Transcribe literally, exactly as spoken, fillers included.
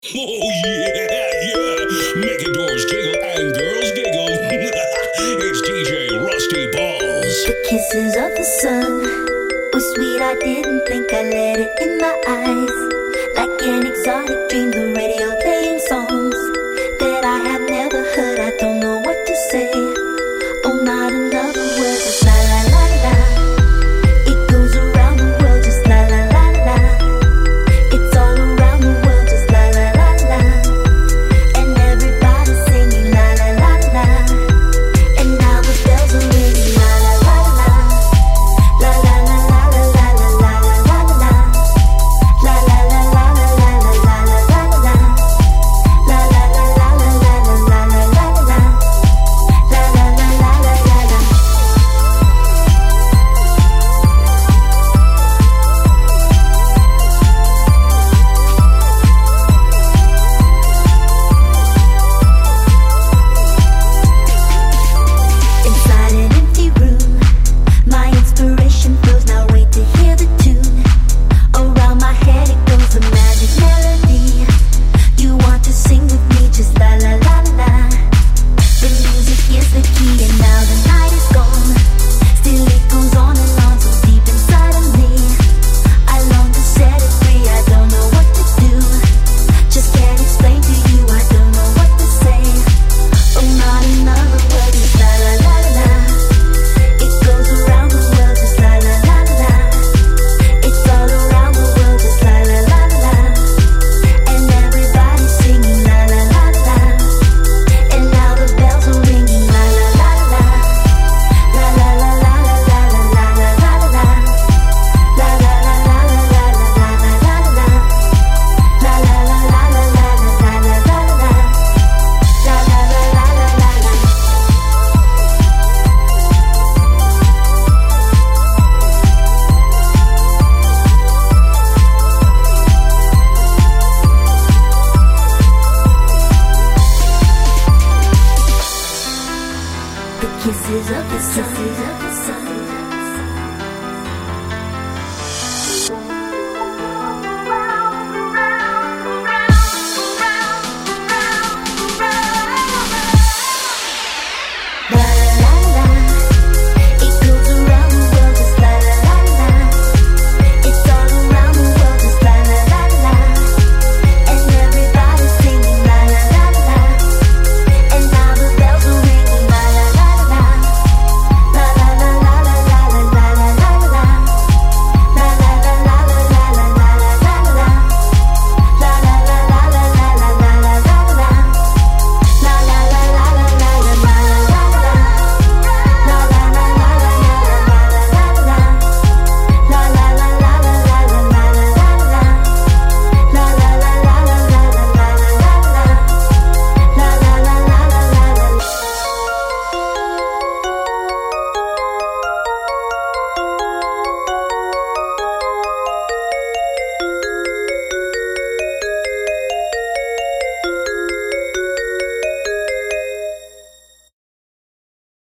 Oh yeah, yeah. Making doors jiggle and girls giggle. It's D J Rusty Balls. The kisses of the sun were sweet. I didn't think I let it in my eyes. Like an exotic dream, the radio playing songs that I have never heard. I don't know what to say. Oh, not another word, just la la la la. It goes around the world, just la la la la. It's all around the world, just la la la la. And everybody's singing la la la la. And now the bells are ringing la la la la. La la la la la la la la la la. La la la la la la la la la la. La la la la la la la la la la. La la la la la la la. Inside an empty room, my inspiration flows. Now wait to hear the tune. Around my head it goes, a magic melody. You want to sing with me, just la la la la. The music is the key, and now the night is gone. Still it goes on and on, so deep inside of me. I long to set it free. I don't know what to do. Just can't explain to you. I don't know what to say. Oh, not another word, just la la la la. It goes around the world, just la la la la. It's all around the world, just la la la la. And everybody's singing la la la la. And now the bells are ringing la la la la. La la la la la la la la la la. La la la la la la la la la la. La la la la la la la la la la. La la la la la la la. The kisses of the sun.